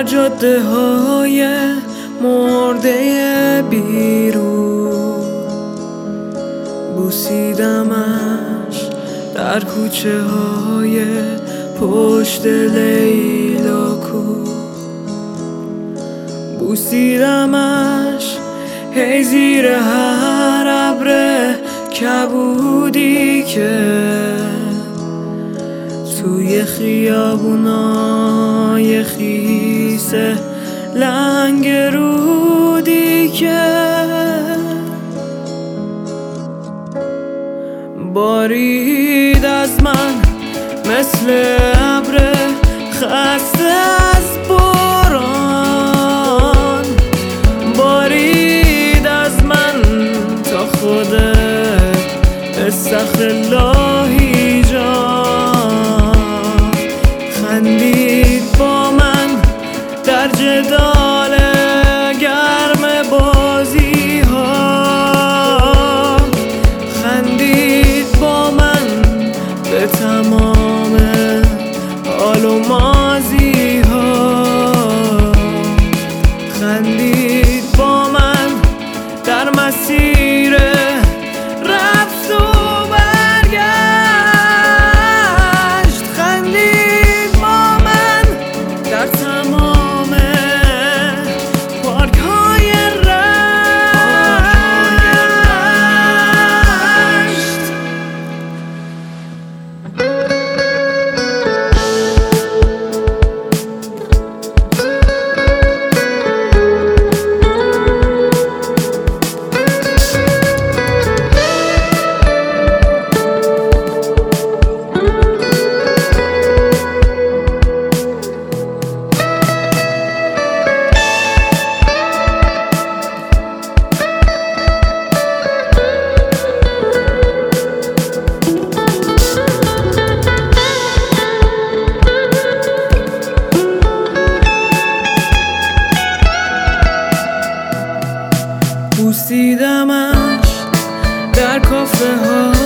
جاده های مرده بیرون، بوسیدمش در کوچه های پشت لیلاکو، بوسیدمش هی زیر هر ابر کبودی که توی خیابونای خیسه لنگ رودی که بارید از من مثل ابر خسته از باران، بارید از من تا خودت استغفراللهی جان، خندید با من در جدال گرم بازی ها، خندید با من به تمام حال و ماضی ها، خندید با من در مسیر رفت و برگشت، خندید با من در تمام پارک های رشت. بوسیدمش در کافه ها